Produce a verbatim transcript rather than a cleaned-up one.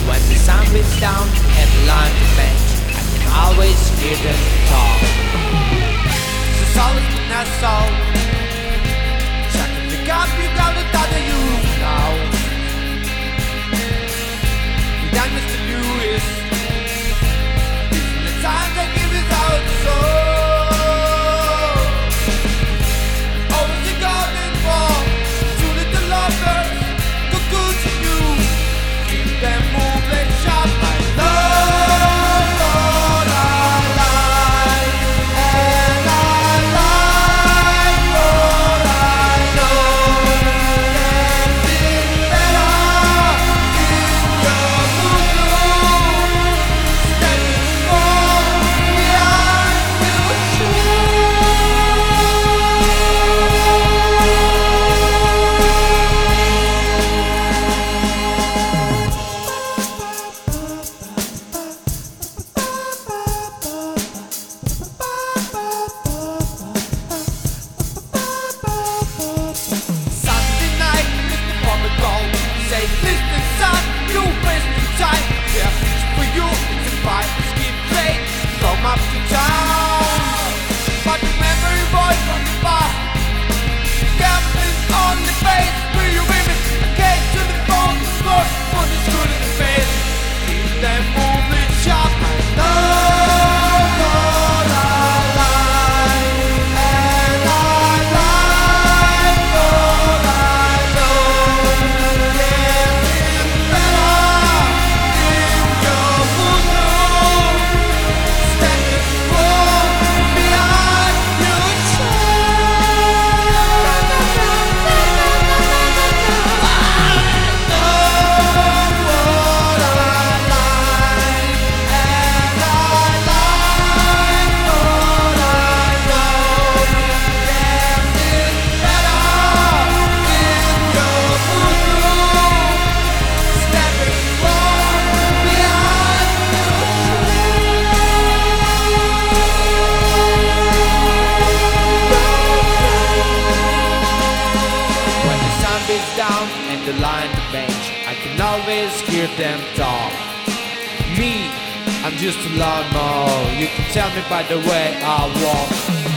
When the sun beats down and the line to bench, I can always hear them talk. So solid in that soul, check the gap you got it that you know. That Mister Lewis, the time they give us out soul. Always the golden ball, two little lovers, go good to you. Keep them moving sharp like love, Lord, I like, and I like, Lord, I know. Getting better in your bosom, standing strong behind your Sunday night, Mister Public Gold. Say, listen, son, you wasting time. Yeah, it's for you, it's a fight. Skip plate, come up to town. But remember your voice from the bar. Gambling on the face, will you women? Came to the phone, floor, put the screw in the face. Keep them moving sharp. I love what I like, and I like what I know. Getting better in your bosom, standing strong behind your When the sun beats down and the line to bench, I can always hear them talk. Me, I'm just a lawnmower. You can tell me by the way I walk.